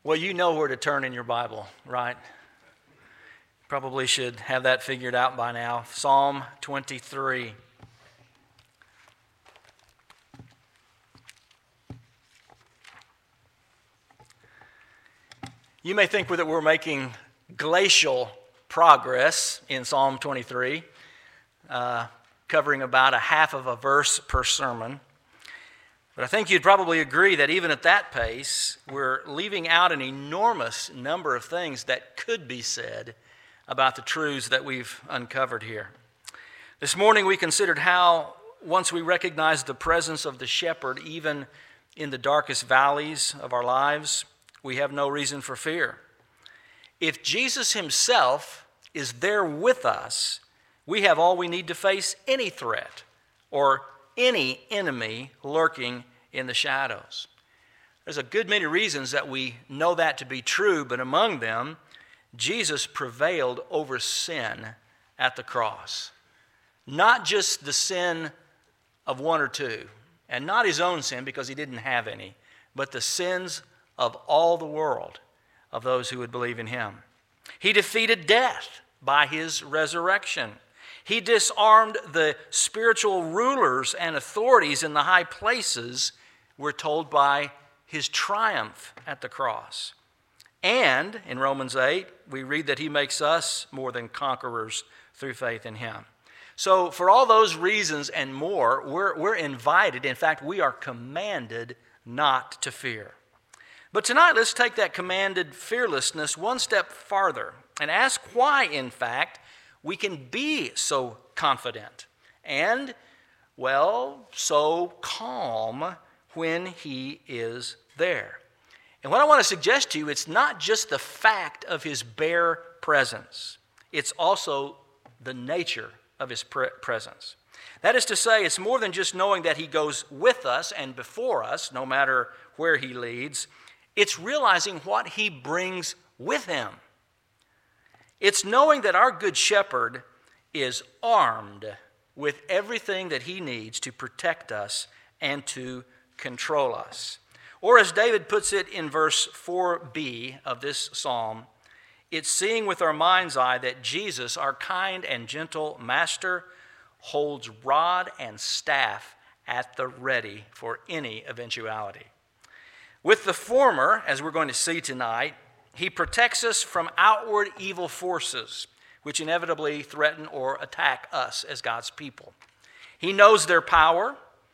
Well, you know where to turn in your Bible, right? Probably should have that figured out by now. Psalm 23. You may think that we're making glacial progress in Psalm 23, covering about a half of a verse per sermon. But I think you'd probably agree that even at that pace, we're leaving out an enormous number of things that could be said about the truths that we've uncovered here. This morning we considered how, once we recognize the presence of the shepherd, even in the darkest valleys of our lives, we have no reason for fear. If Jesus himself is there with us, we have all we need to face any threat or any enemy lurking in the shadows. There's a good many reasons that we know that to be true, but among them, Jesus prevailed over sin at the cross. Not just the sin of one or two, and not his own sin because he didn't have any, but the sins of all the world, of those who would believe in him. He defeated death by his resurrection. He disarmed the spiritual rulers and authorities in the high places, we're told, by his triumph at the cross. And in Romans 8, we read that he makes us more than conquerors through faith in him. So for all those reasons and more, we're invited, in fact, we are commanded not to fear. But tonight, let's take that commanded fearlessness one step farther and ask why, in fact, we can be so confident and, well, so calm when he is there. And what I want to suggest to you, it's not just the fact of his bare presence. It's also the nature of his presence. That is to say, it's more than just knowing that he goes with us and before us, no matter where he leads. It's realizing what he brings with him. It's knowing that our good shepherd is armed with everything that he needs to protect us and to control us. Or as David puts it in verse 4b of this psalm, it's seeing with our mind's eye that Jesus, our kind and gentle master, holds rod and staff at the ready for any eventuality. With the former, as we're going to see tonight, he protects us from outward evil forces, which inevitably threaten or attack us as God's people. He knows their power.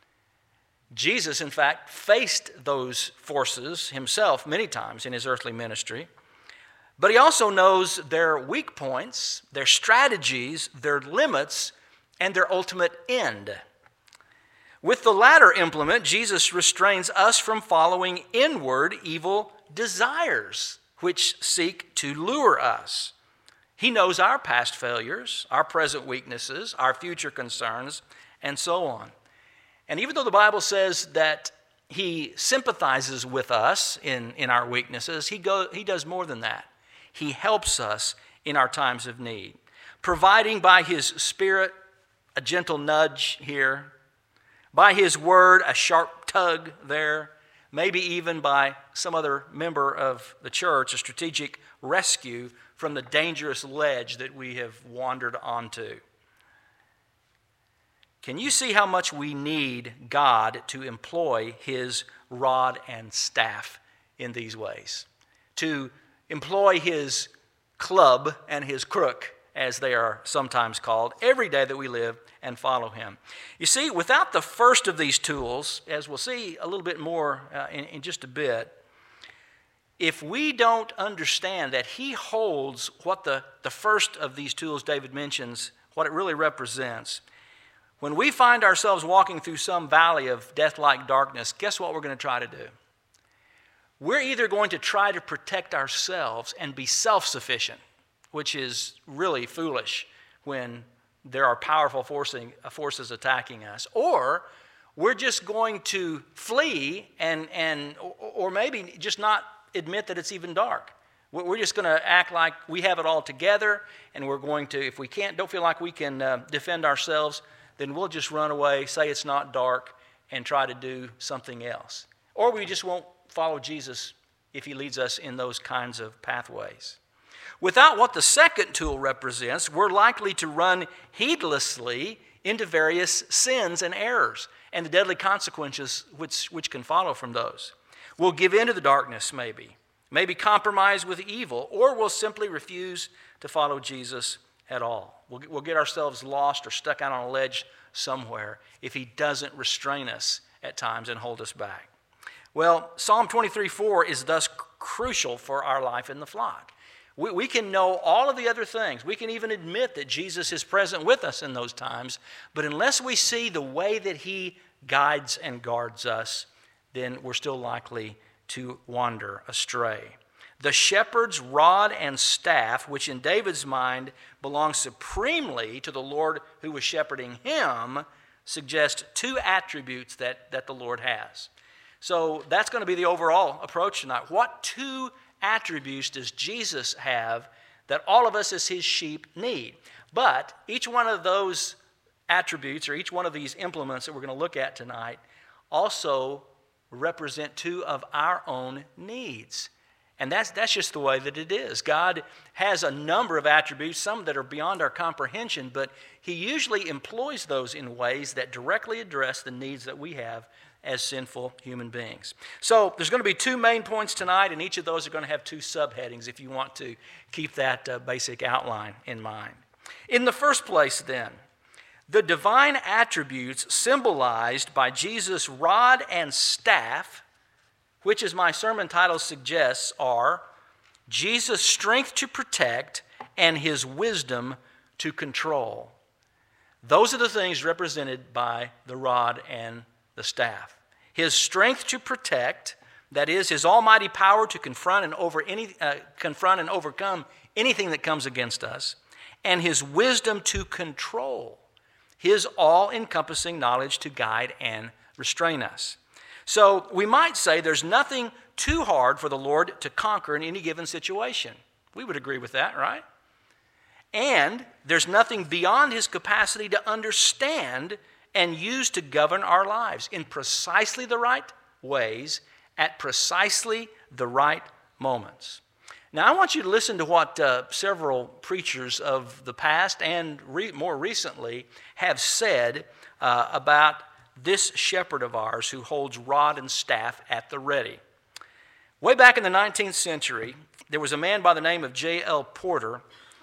Jesus, in fact, faced those forces himself many times in his earthly ministry. But he also knows their weak points, their strategies, their limits, and their ultimate end. With the latter implement, Jesus restrains us from following inward evil desires, which seek to lure us. He knows our past failures, our present weaknesses, our future concerns, and so on. And even though the Bible says that he sympathizes with us in our weaknesses, he does more than that. He helps us in our times of need, providing by his Spirit a gentle nudge here, by his word a sharp tug there, maybe even by some other member of the church, a strategic rescue from the dangerous ledge that we have wandered onto. Can you see how much we need God to employ his rod and staff in these ways? To employ his club and his crook, as they are sometimes called, every day that we live and follow him. You see, without the first of these tools, as we'll see a little bit more in just a bit, if we don't understand that he holds what the first of these tools David mentions, what it really represents, when we find ourselves walking through some valley of death-like darkness, guess what we're going to try to do? We're either going to try to protect ourselves and be self-sufficient, which is really foolish when there are powerful forces attacking us, or we're just going to flee or maybe just not admit that it's even dark. We're just going to act like we have it all together, and we're going to, if we don't feel like we can defend ourselves, then we'll just run away, say it's not dark, and try to do something else. Or we just won't follow Jesus if he leads us in those kinds of pathways. Without what the second tool represents, we're likely to run heedlessly into various sins and errors and the deadly consequences which can follow from those. We'll give in to the darkness, maybe compromise with evil, or we'll simply refuse to follow Jesus at all. We'll get ourselves lost or stuck out on a ledge somewhere if he doesn't restrain us at times and hold us back. Well, Psalm 23:4 is thus crucial for our life in the flock. We can know all of the other things. We can even admit that Jesus is present with us in those times, but unless we see the way that he guides and guards us, then we're still likely to wander astray. The shepherd's rod and staff, which in David's mind belongs supremely to the Lord who was shepherding him, suggest two attributes that the Lord has. So that's going to be the overall approach tonight. What two attributes does Jesus have that all of us as his sheep need? But each one of those attributes or each one of these implements that we're going to look at tonight also represent two of our own needs. And that's just the way that it is. God has a number of attributes, some that are beyond our comprehension, but he usually employs those in ways that directly address the needs that we have as sinful human beings. So there's going to be two main points tonight, and each of those are going to have two subheadings if you want to keep that basic outline in mind. In the first place, then, the divine attributes symbolized by Jesus' rod and staff, which, as my sermon title suggests, are Jesus' strength to protect and his wisdom to control. Those are the things represented by the rod and the staff. His strength to protect, that is, his almighty power to confront and overcome anything that comes against us, and his wisdom to control, his all-encompassing knowledge to guide and restrain us. So we might say there's nothing too hard for the Lord to conquer in any given situation. We would agree with that, right? And there's nothing beyond his capacity to understand and use to govern our lives in precisely the right ways at precisely the right moments. Now, I want you to listen to what several preachers of the past and more recently have said about this shepherd of ours who holds rod and staff at the ready. Way back in the 19th century, there was a man by the name of J.L. Porter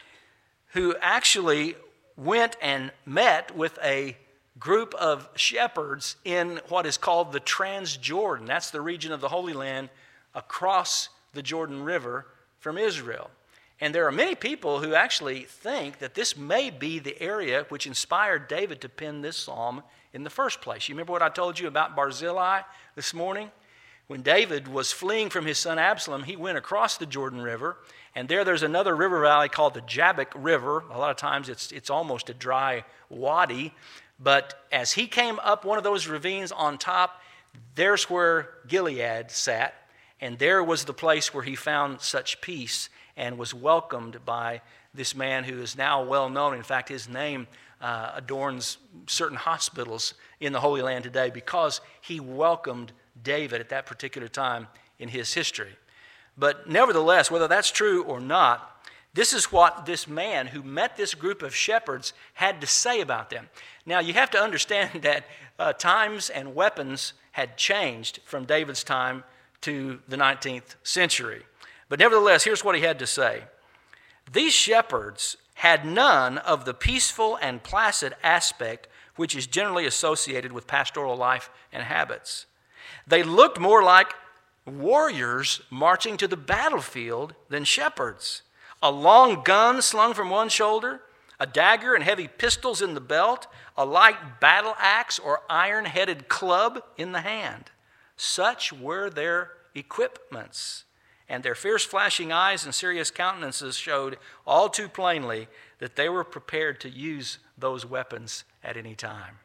who actually went and met with a group of shepherds in what is called the Transjordan. That's the region of the Holy Land across the Jordan River from Israel. And there are many people who actually think that this may be the area which inspired David to pen this psalm in the first place. You remember what I told you about Barzillai this morning? When David was fleeing from his son Absalom, he went across the Jordan River, and there's another river valley called the Jabbok River. A lot of times it's almost a dry wadi, but as he came up one of those ravines on top, there's where Gilead sat, and there was the place where he found such peace and was welcomed by this man who is now well known. In fact, his name adorns certain hospitals in the Holy Land today because he welcomed David at that particular time in his history. But nevertheless, whether that's true or not, this is what this man who met this group of shepherds had to say about them. Now, you have to understand that times and weapons had changed from David's time to the 19th century. But nevertheless, here's what he had to say. These shepherds had none of the peaceful and placid aspect which is generally associated with pastoral life and habits. They looked more like warriors marching to the battlefield than shepherds. A long gun slung from one shoulder, a dagger and heavy pistols in the belt, a light battle axe or iron-headed club in the hand. Such were their equipments, and their fierce flashing eyes and serious countenances showed all too plainly that they were prepared to use those weapons at any time.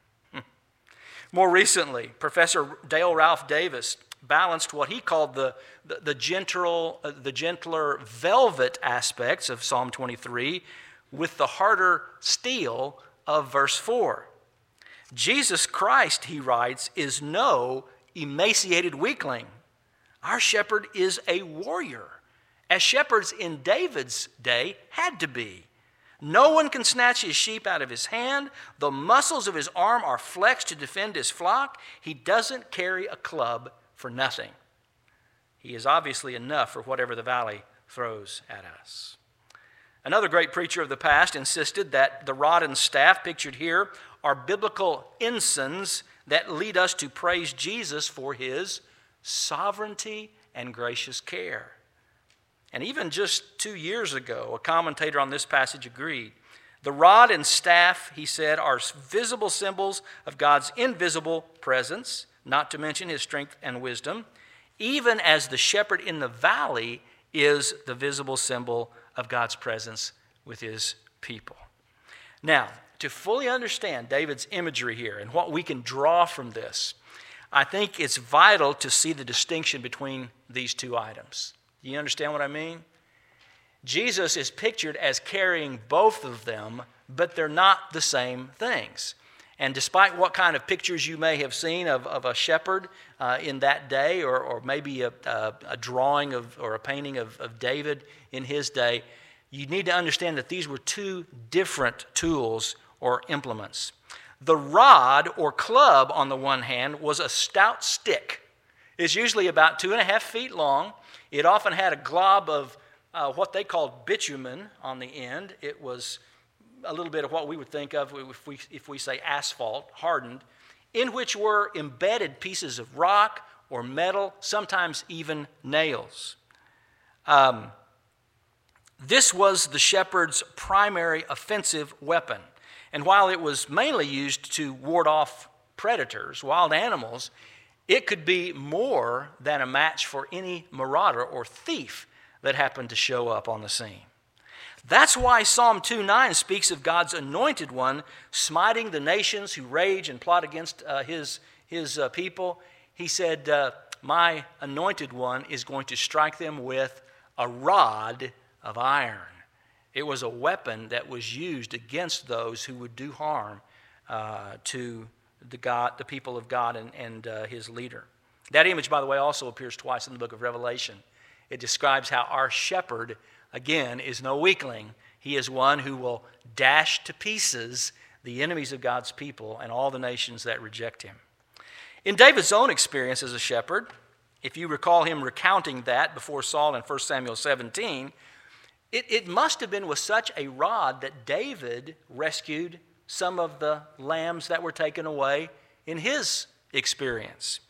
More recently, Professor Dale Ralph Davis balanced what he called the gentler velvet aspects of Psalm 23 with the harder steel of verse 4. Jesus Christ, he writes, is no emaciated weakling. Our shepherd is a warrior, as shepherds in David's day had to be. No one can snatch his sheep out of his hand. The muscles of his arm are flexed to defend his flock. He doesn't carry a club for nothing. He is obviously enough for whatever the valley throws at us. Another great preacher of the past insisted that the rod and staff pictured here are biblical ensigns that lead us to praise Jesus for his sovereignty and gracious care. And even just 2 years ago, a commentator on this passage agreed. The rod and staff, he said, are visible symbols of God's invisible presence, not to mention his strength and wisdom, even as the shepherd in the valley is the visible symbol of God's presence with his people. Now, to fully understand David's imagery here and what we can draw from this, I think it's vital to see the distinction between these two items. Do you understand what I mean? Jesus is pictured as carrying both of them, but they're not the same things. And despite what kind of pictures you may have seen of a shepherd in that day, or maybe a drawing of or a painting of David in his day, you need to understand that these were two different tools or implements. The rod or club, on the one hand, was a stout stick. It's usually about 2.5 feet long. It often had a glob of what they called bitumen on the end. It was a little bit of what we would think of if we say asphalt, hardened, in which were embedded pieces of rock or metal, sometimes even nails. This was the shepherd's primary offensive weapon. And while it was mainly used to ward off predators, wild animals, it could be more than a match for any marauder or thief that happened to show up on the scene. That's why Psalm 2:9 speaks of God's anointed one smiting the nations who rage and plot against his people. He said, my anointed one is going to strike them with a rod of iron. It was a weapon that was used against those who would do harm to the people of God and his leader. That image, by the way, also appears twice in the book of Revelation. It describes how our shepherd, again, is no weakling. He is one who will dash to pieces the enemies of God's people and all the nations that reject him. In David's own experience as a shepherd, if you recall him recounting that before Saul in 1 Samuel 17, it must have been with such a rod that David rescued some of the lambs that were taken away in his experience.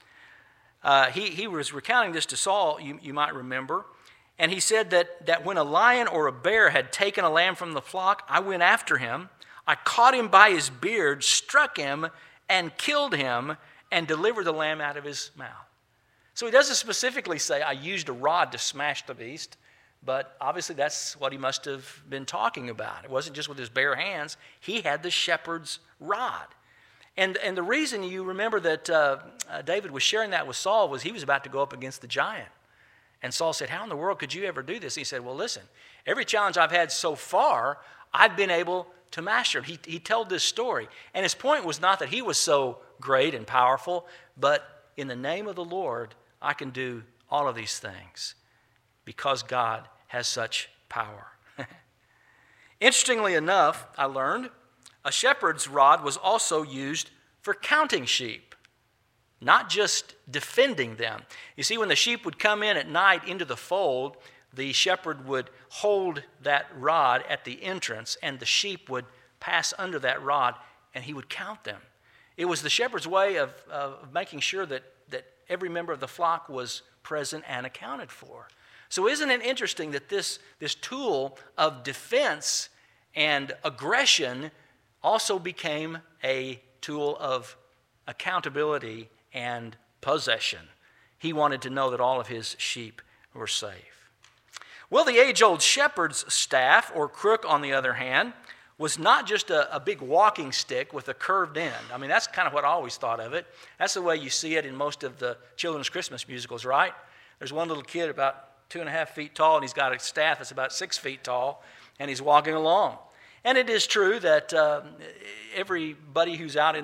He was recounting this to Saul, you might remember, and he said that when a lion or a bear had taken a lamb from the flock, I went after him, I caught him by his beard, struck him, and killed him, and delivered the lamb out of his mouth. So he doesn't specifically say, I used a rod to smash the beast, but obviously that's what he must have been talking about. It wasn't just with his bare hands. He had the shepherd's rod. And the reason you remember that David was sharing that with Saul was he was about to go up against the giant. And Saul said, how in the world could you ever do this? He said, well, listen, every challenge I've had so far, I've been able to master it. He told this story. And his point was not that he was so great and powerful, but in the name of the Lord, I can do all of these things because God has such power. Interestingly enough, I learned, a shepherd's rod was also used for counting sheep, not just defending them. You see, when the sheep would come in at night into the fold, the shepherd would hold that rod at the entrance, and the sheep would pass under that rod, and he would count them. It was the shepherd's way of making sure that every member of the flock was present and accounted for. So isn't it interesting that this tool of defense and aggression also became a tool of accountability and possession? He wanted to know that all of his sheep were safe. Well, the age-old shepherd's staff, or crook, on the other hand, was not just a big walking stick with a curved end. I mean, that's kind of what I always thought of it. That's the way you see it in most of the children's Christmas musicals, right? There's one little kid about 2.5 feet tall, and he's got a staff that's about 6 feet tall, and he's walking along. And it is true that everybody who's out in the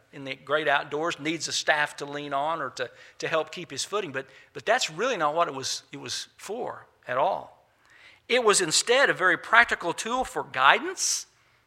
the great outdoors, needs a staff to lean on or to help keep his footing. But that's really not what it was for at all. It was instead a very practical tool for guidance,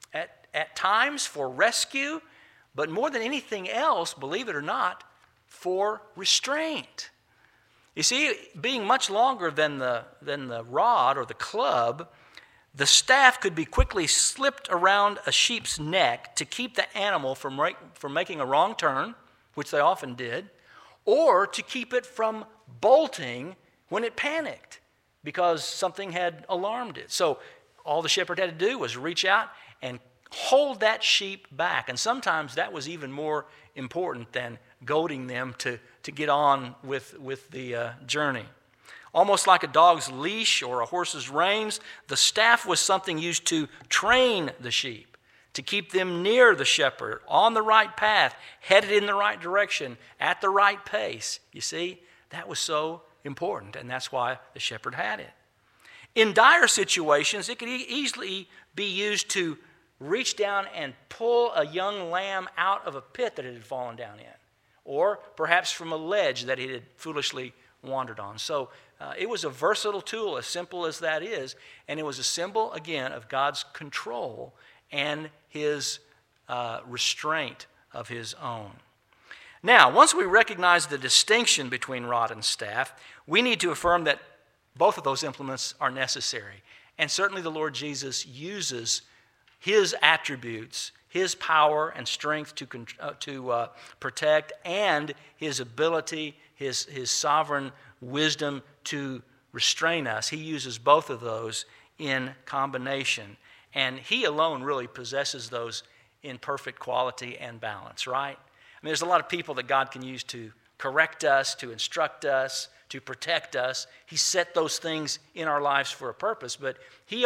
at times for rescue, but more than anything else, believe it or not, for restraint. You see, being much longer than the rod or the club, the staff could be quickly slipped around a sheep's neck to keep the animal from making a wrong turn, which they often did, or to keep it from bolting when it panicked because something had alarmed it. So all the shepherd had to do was reach out and hold that sheep back. And sometimes that was even more important than goading them to get on with the journey. Almost like a dog's leash or a horse's reins, the staff was something used to train the sheep, to keep them near the shepherd, on the right path, headed in the right direction, at the right pace. You see, that was so important, and that's why the shepherd had it. In dire situations, it could easily be used to reach down and pull a young lamb out of a pit that it had fallen down in, or perhaps from a ledge that it had foolishly wandered on. So it was a versatile tool, as simple as that is, and it was a symbol, again, of God's control and his restraint of his own. Now, once we recognize the distinction between rod and staff, we need to affirm that both of those implements are necessary. And certainly the Lord Jesus uses his attributes, his power and strength to protect, and his ability, his sovereign wisdom to restrain us. He uses both of those in combination. And he alone really possesses those in perfect quality and balance, right? I mean, there's a lot of people that God can use to correct us, to instruct us, to protect us. He set those things in our lives for a purpose, but he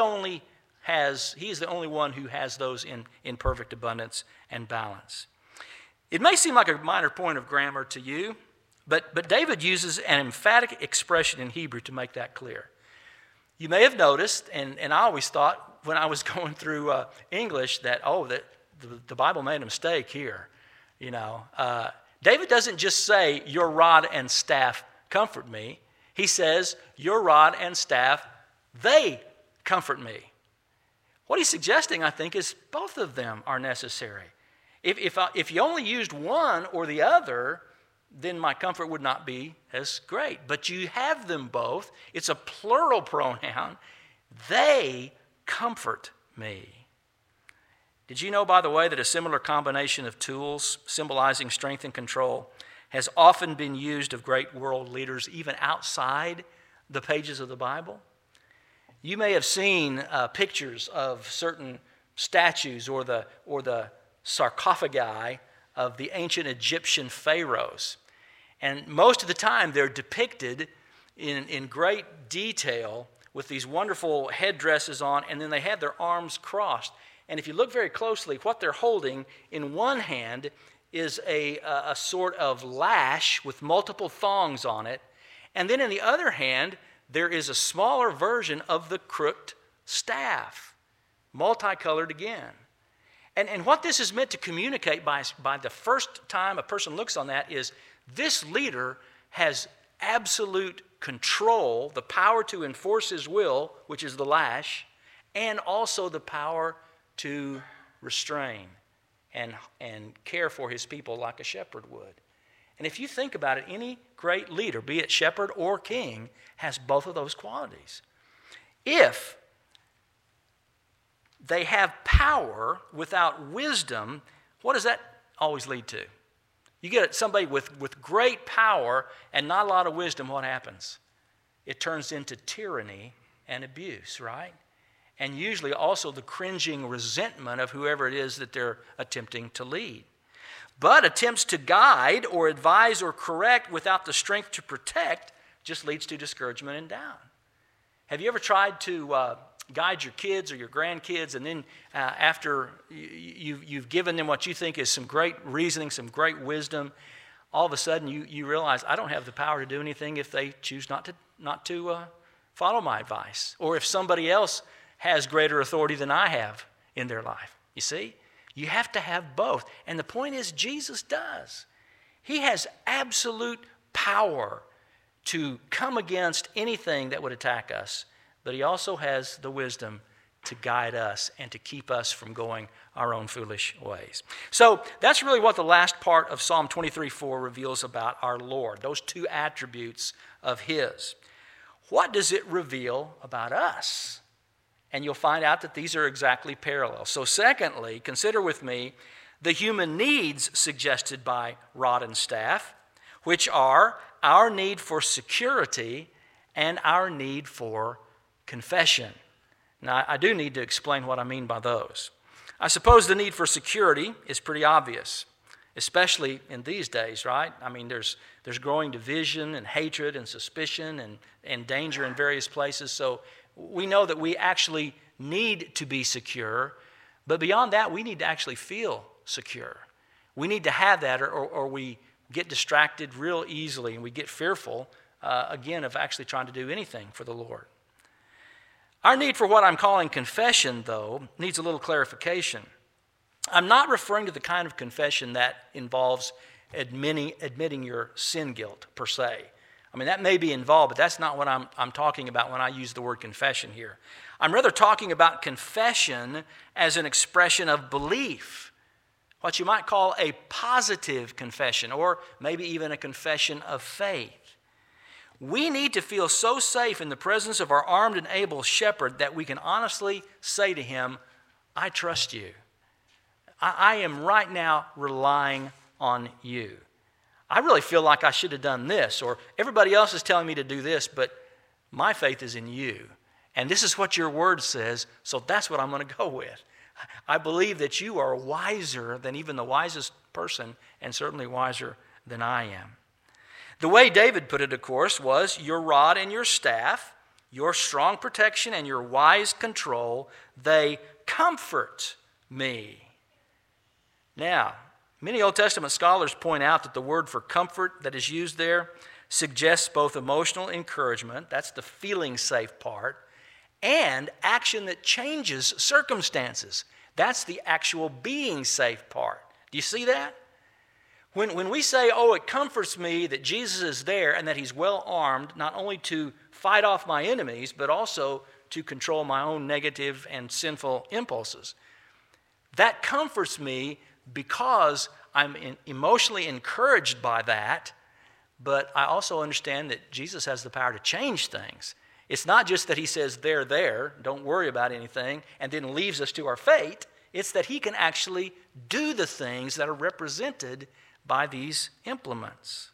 is the only one who has those in perfect abundance and balance. It may seem like a minor point of grammar to you, but David uses an emphatic expression in Hebrew to make that clear. You may have noticed, and I always thought when I was going through English that the Bible made a mistake here. David doesn't just say, "Your rod and staff comfort me." He says, "Your rod and staff, they comfort me." What he's suggesting, I think, is both of them are necessary. If you only used one or the other, then my comfort would not be as great. But you have them both. It's a plural pronoun. They comfort me. Did you know, by the way, that a similar combination of tools symbolizing strength and control has often been used of great world leaders even outside the pages of the Bible? You may have seen pictures of certain statues or the sarcophagi of the ancient Egyptian pharaohs. And most of the time they're depicted in great detail with these wonderful headdresses on, and then they have their arms crossed. And if you look very closely, what they're holding in one hand is a sort of lash with multiple thongs on it. And then in the other hand, there is a smaller version of the crooked staff, multicolored again. And what this is meant to communicate by the first time a person looks on that is this leader has absolute control, the power to enforce his will, which is the lash, and also the power to restrain and care for his people like a shepherd would. And if you think about it, any great leader, be it shepherd or king, has both of those qualities. If they have power without wisdom, what does that always lead to? You get somebody with great power and not a lot of wisdom, what happens? It turns into tyranny and abuse, right? And usually also the cringing resentment of whoever it is that they're attempting to lead. But attempts to guide or advise or correct without the strength to protect just leads to discouragement and down. Have you ever tried to guide your kids or your grandkids, and then after you've given them what you think is some great reasoning, some great wisdom, all of a sudden you realize, I don't have the power to do anything if they choose not to follow my advice, or if somebody else has greater authority than I have in their life. You see? You have to have both. And the point is, Jesus does. He has absolute power to come against anything that would attack us, but he also has the wisdom to guide us and to keep us from going our own foolish ways. So that's really what the last part of Psalm 23:4 reveals about our Lord, those two attributes of his. What does it reveal about us? And you'll find out that these are exactly parallel. So secondly, consider with me the human needs suggested by rod and staff, which are our need for security and our need for confession. Now, I do need to explain what I mean by those. I suppose the need for security is pretty obvious, especially in these days, right? I mean, there's growing division and hatred and suspicion and danger in various places. So we know that we actually need to be secure, but beyond that, we need to actually feel secure. We need to have that, or we get distracted real easily and we get fearful, again, of actually trying to do anything for the Lord. Our need for what I'm calling confession, though, needs a little clarification. I'm not referring to the kind of confession that involves admitting your sin guilt, per se. I mean, that may be involved, but that's not what I'm talking about when I use the word confession here. I'm rather talking about confession as an expression of belief, what you might call a positive confession, or maybe even a confession of faith. We need to feel so safe in the presence of our armed and able shepherd that we can honestly say to him, I trust you. I am right now relying on you. I really feel like I should have done this, or everybody else is telling me to do this, but my faith is in you. And this is what your word says, so that's what I'm going to go with. I believe that you are wiser than even the wisest person, and certainly wiser than I am. The way David put it, of course, was your rod and your staff, your strong protection and your wise control, they comfort me. Now, many Old Testament scholars point out that the word for comfort that is used there suggests both emotional encouragement, that's the feeling safe part, and action that changes circumstances. That's the actual being safe part. Do you see that? When we say, oh, it comforts me that Jesus is there and that he's well armed, not only to fight off my enemies, but also to control my own negative and sinful impulses. That comforts me because I'm emotionally encouraged by that, but I also understand that Jesus has the power to change things. It's not just that he says, they're there, don't worry about anything, and then leaves us to our fate. It's that he can actually do the things that are represented by these implements.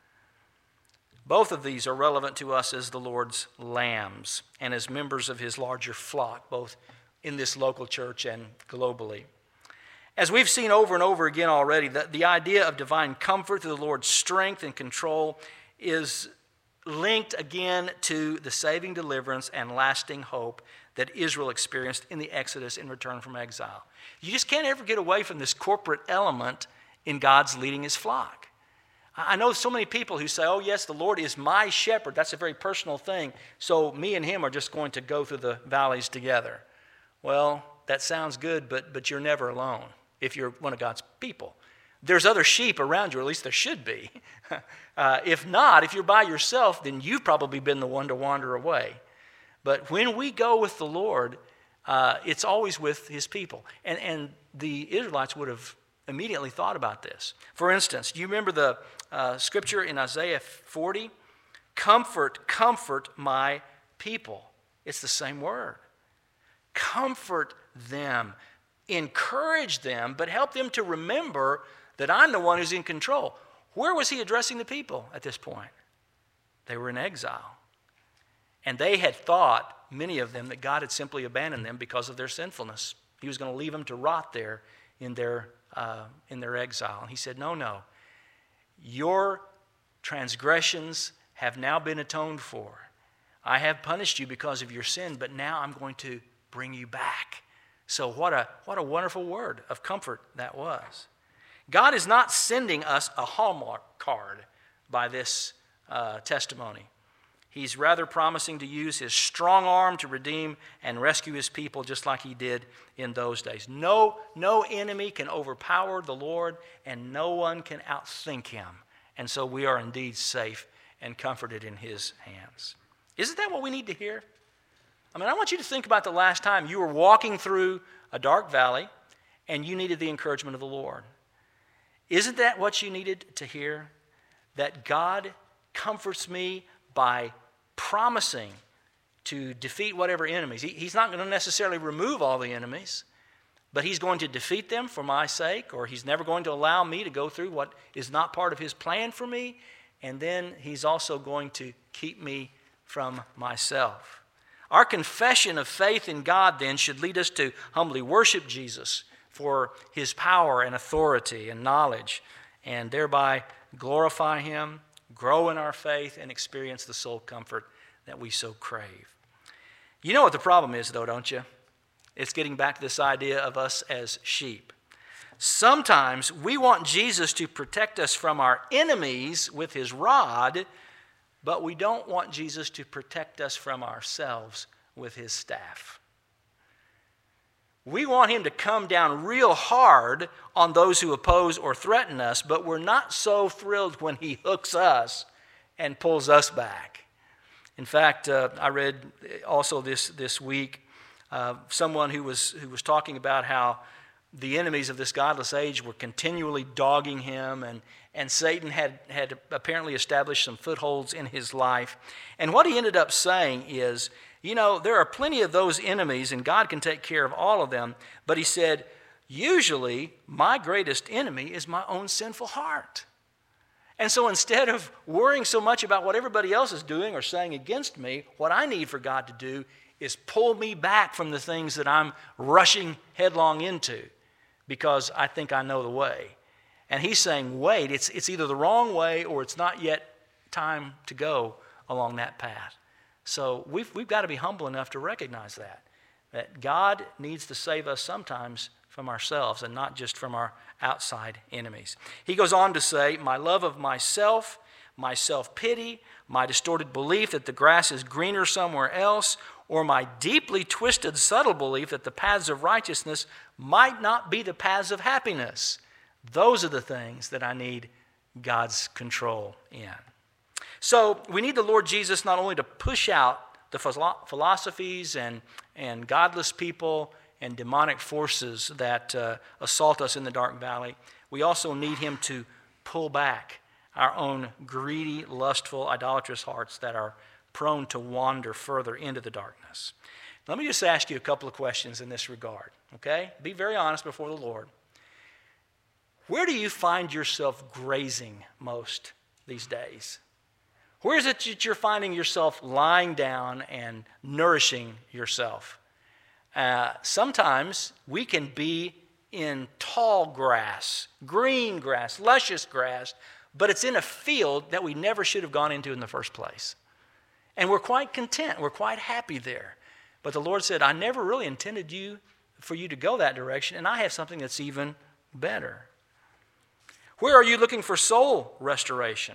Both of these are relevant to us as the Lord's lambs and as members of his larger flock, both in this local church and globally. As we've seen over and over again already, the idea of divine comfort through the Lord's strength and control is linked again to the saving deliverance and lasting hope that Israel experienced in the Exodus in return from exile. You just can't ever get away from this corporate element in God's leading his flock. I know so many people who say, oh yes, the Lord is my shepherd. That's a very personal thing. So me and him are just going to go through the valleys together. Well, that sounds good, but you're never alone if you're one of God's people. There's other sheep around you, or at least there should be. If not, if you're by yourself, then you've probably been the one to wander away. But when we go with the Lord, it's always with his people. And the Israelites would have immediately thought about this. For instance, do you remember the scripture in Isaiah 40? Comfort, comfort my people. It's the same word. Comfort them. Encourage them, but help them to remember that I'm the one who's in control. Where was he addressing the people at this point? They were in exile. And they had thought, many of them, that God had simply abandoned them because of their sinfulness. He was going to leave them to rot there in their exile. And he said, no. Your transgressions have now been atoned for. I have punished you because of your sin, but now I'm going to bring you back. So what a wonderful word of comfort that was. God is not sending us a Hallmark card by this testimony. He's rather promising to use his strong arm to redeem and rescue his people just like he did in those days. No enemy can overpower the Lord, and no one can outthink him. And so we are indeed safe and comforted in his hands. Isn't that what we need to hear? I mean, I want you to think about the last time you were walking through a dark valley and you needed the encouragement of the Lord. Isn't that what you needed to hear? That God comforts me by promising to defeat whatever enemies. He's not going to necessarily remove all the enemies, but he's going to defeat them for my sake, or he's never going to allow me to go through what is not part of his plan for me, and then he's also going to keep me from myself. Our confession of faith in God then should lead us to humbly worship Jesus for his power and authority and knowledge, and thereby glorify him, grow in our faith, and experience the soul comfort that we so crave. You know what the problem is, though, don't you? It's getting back to this idea of us as sheep. Sometimes we want Jesus to protect us from our enemies with his rod, but we don't want Jesus to protect us from ourselves with his staff. We want him to come down real hard on those who oppose or threaten us, but we're not so thrilled when he hooks us and pulls us back. In fact, I read also this week someone who was talking about how the enemies of this godless age were continually dogging him, and Satan had apparently established some footholds in his life. And what he ended up saying is, you know, there are plenty of those enemies, and God can take care of all of them. But he said, usually my greatest enemy is my own sinful heart. And so instead of worrying so much about what everybody else is doing or saying against me, what I need for God to do is pull me back from the things that I'm rushing headlong into because I think I know the way. And he's saying, wait, it's either the wrong way or it's not yet time to go along that path. So we've got to be humble enough to recognize that God needs to save us sometimes from ourselves and not just from our outside enemies. He goes on to say, my love of myself, my self-pity, my distorted belief that the grass is greener somewhere else, or my deeply twisted, subtle belief that the paths of righteousness might not be the paths of happiness. Those are the things that I need God's control in. So we need the Lord Jesus not only to push out the philosophies and godless people and demonic forces that assault us in the dark valley, we also need him to pull back our own greedy, lustful, idolatrous hearts that are prone to wander further into the darkness. Let me just ask you a couple of questions in this regard, okay? Be very honest before the Lord. Where do you find yourself grazing most these days? Where is it that you're finding yourself lying down and nourishing yourself? Sometimes we can be in tall grass, green grass, luscious grass, but it's in a field that we never should have gone into in the first place. And we're quite content. We're quite happy there. But the Lord said, I never really intended for you to go that direction, and I have something that's even better. Where are you looking for soul restoration?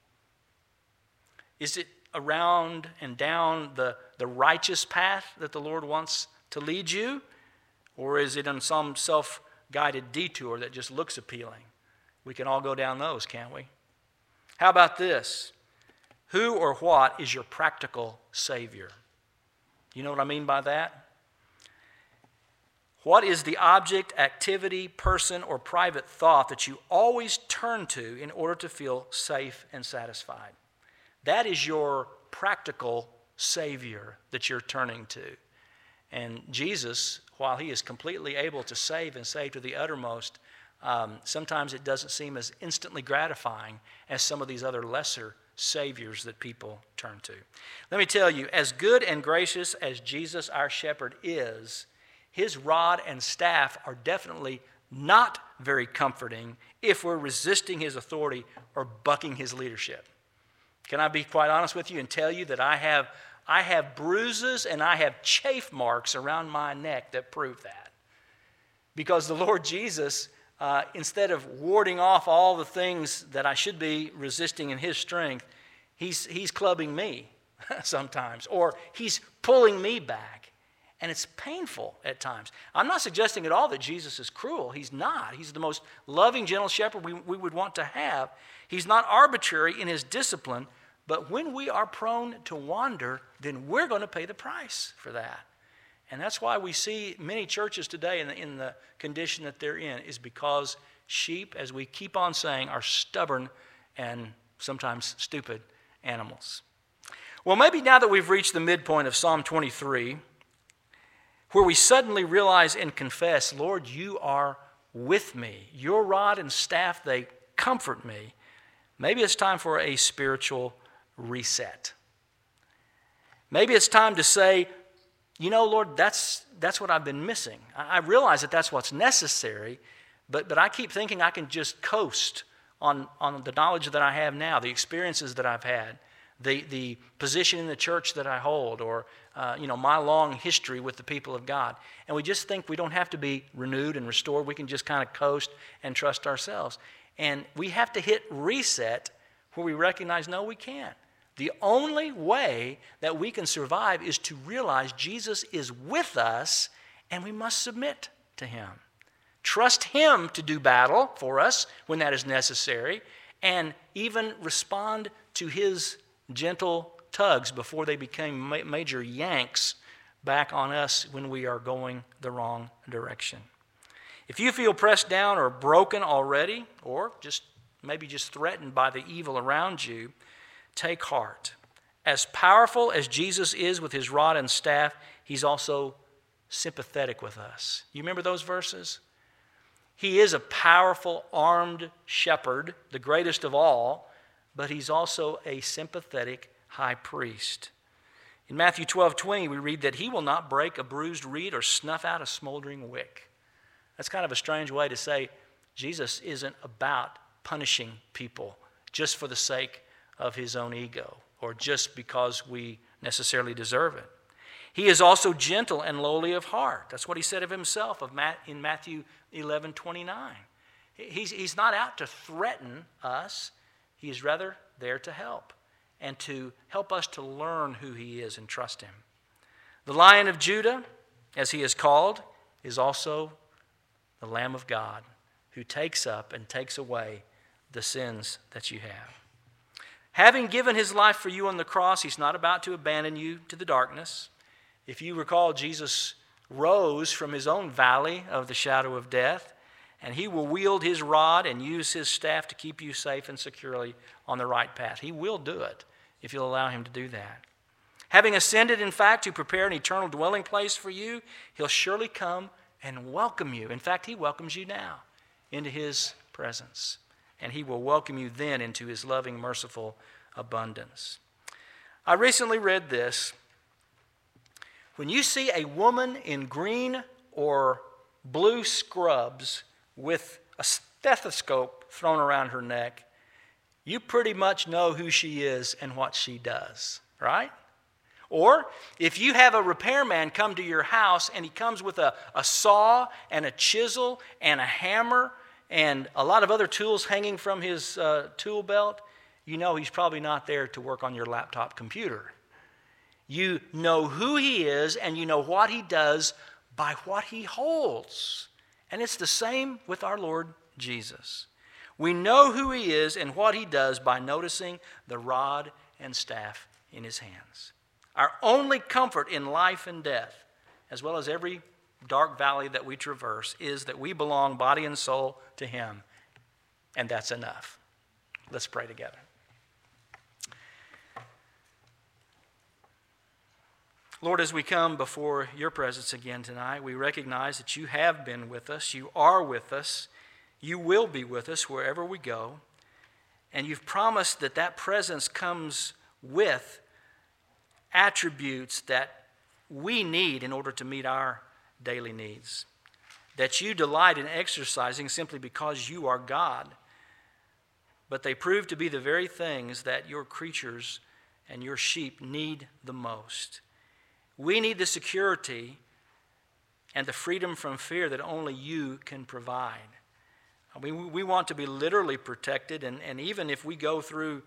Is it around and down the righteous path that the Lord wants to lead you? Or is it on some self-guided detour that just looks appealing? We can all go down those, can't we? How about this? Who or what is your practical Savior? You know what I mean by that? What is the object, activity, person, or private thought that you always turn to in order to feel safe and satisfied? That is your practical Savior that you're turning to. And Jesus, while he is completely able to save and save to the uttermost, sometimes it doesn't seem as instantly gratifying as some of these other lesser saviors that people turn to. Let me tell you, as good and gracious as Jesus, our shepherd, is, his rod and staff are definitely not very comforting if we're resisting his authority or bucking his leadership. Can I be quite honest with you and tell you that I have bruises and I have chafe marks around my neck that prove that? Because the Lord Jesus, instead of warding off all the things that I should be resisting in his strength, he's clubbing me sometimes, or he's pulling me back. And it's painful at times. I'm not suggesting at all that Jesus is cruel. He's not. He's the most loving, gentle shepherd we would want to have. He's not arbitrary in his discipline, but when we are prone to wander, then we're going to pay the price for that. And that's why we see many churches today in the condition that they're in, is because sheep, as we keep on saying, are stubborn and sometimes stupid animals. Well, maybe now that we've reached the midpoint of Psalm 23, where we suddenly realize and confess, Lord, you are with me. Your rod and staff, they comfort me. Maybe it's time for a spiritual reset. Maybe it's time to say, you know, Lord, that's what I've been missing. I realize that that's what's necessary, but I keep thinking I can just coast on the knowledge that I have now, the experiences that I've had, the position in the church that I hold, or my long history with the people of God. And we just think we don't have to be renewed and restored. We can just kind of coast and trust ourselves. And we have to hit reset where we recognize, no, we can't. The only way that we can survive is to realize Jesus is with us, and we must submit to him. Trust him to do battle for us when that is necessary, and even respond to his gentle tugs before they became major yanks back on us when we are going the wrong direction. If you feel pressed down or broken already, or maybe just threatened by the evil around you, take heart. As powerful as Jesus is with his rod and staff, he's also sympathetic with us. You remember those verses? He is a powerful, armed shepherd, the greatest of all, but he's also a sympathetic high priest. In Matthew 12:20, we read that he will not break a bruised reed or snuff out a smoldering wick. That's kind of a strange way to say Jesus isn't about punishing people just for the sake of his own ego or just because we necessarily deserve it. He is also gentle and lowly of heart. That's what he said of himself in Matthew 11:29. He's not out to threaten us. He is rather there to help and to help us to learn who he is and trust him. The Lion of Judah, as he is called, is also the Lamb of God who takes up and takes away the sins that you have. Having given his life for you on the cross, he's not about to abandon you to the darkness. If you recall, Jesus rose from his own valley of the shadow of death, and he will wield his rod and use his staff to keep you safe and securely on the right path. He will do it if you'll allow him to do that. Having ascended, in fact, to prepare an eternal dwelling place for you, he'll surely come and welcome you. In fact, he welcomes you now into his presence, and he will welcome you then into his loving, merciful abundance. I recently read this. When you see a woman in green or blue scrubs with a stethoscope thrown around her neck, you pretty much know who she is and what she does, right? Or if you have a repairman come to your house and he comes with a saw and a chisel and a hammer and a lot of other tools hanging from his tool belt, you know he's probably not there to work on your laptop computer. You know who he is and you know what he does by what he holds. And it's the same with our Lord Jesus. We know who he is and what he does by noticing the rod and staff in his hands. Our only comfort in life and death, as well as every dark valley that we traverse, is that we belong body and soul to him. And that's enough. Let's pray together. Lord, as we come before your presence again tonight, we recognize that you have been with us, you are with us, you will be with us wherever we go, and you've promised that that presence comes with attributes that we need in order to meet our daily needs, that you delight in exercising simply because you are God, but they prove to be the very things that your creatures and your sheep need the most. We need the security and the freedom from fear that only you can provide. We want to be literally protected, and even if we go through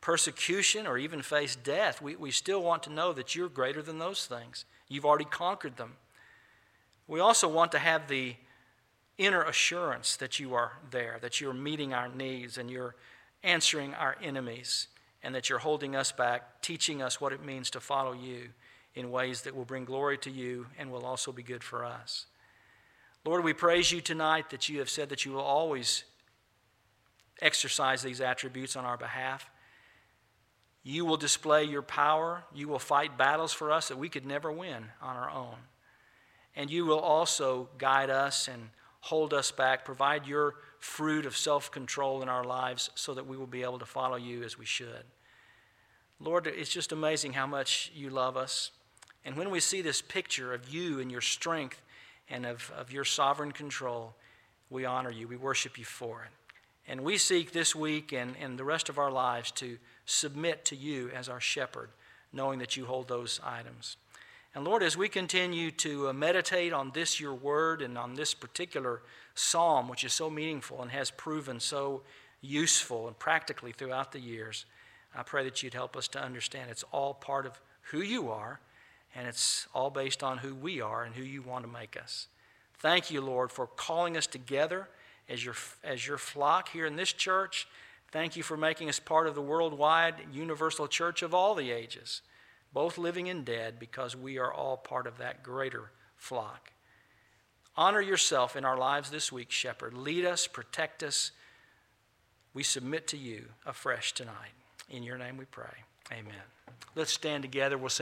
persecution or even face death, we still want to know that you're greater than those things. You've already conquered them. We also want to have the inner assurance that you are there, that you're meeting our needs and you're answering our enemies, and that you're holding us back, teaching us what it means to follow you in ways that will bring glory to you and will also be good for us. Lord, we praise you tonight that you have said that you will always exercise these attributes on our behalf. You will display your power. You will fight battles for us that we could never win on our own. And you will also guide us and hold us back, provide your fruit of self-control in our lives so that we will be able to follow you as we should. Lord, it's just amazing how much you love us. And when we see this picture of you and your strength and of your sovereign control, we honor you. We worship you for it. And we seek this week and the rest of our lives to submit to you as our shepherd, knowing that you hold those items. And Lord, as we continue to meditate on this, your word, and on this particular psalm, which is so meaningful and has proven so useful and practically throughout the years, I pray that you'd help us to understand it's all part of who you are, and it's all based on who we are and who you want to make us. Thank you, Lord, for calling us together as your flock here in this church. Thank you for making us part of the worldwide universal church of all the ages, both living and dead, because we are all part of that greater flock. Honor yourself in our lives this week, Shepherd. Lead us, protect us. We submit to you afresh tonight. In your name we pray. Amen. Let's stand together. We'll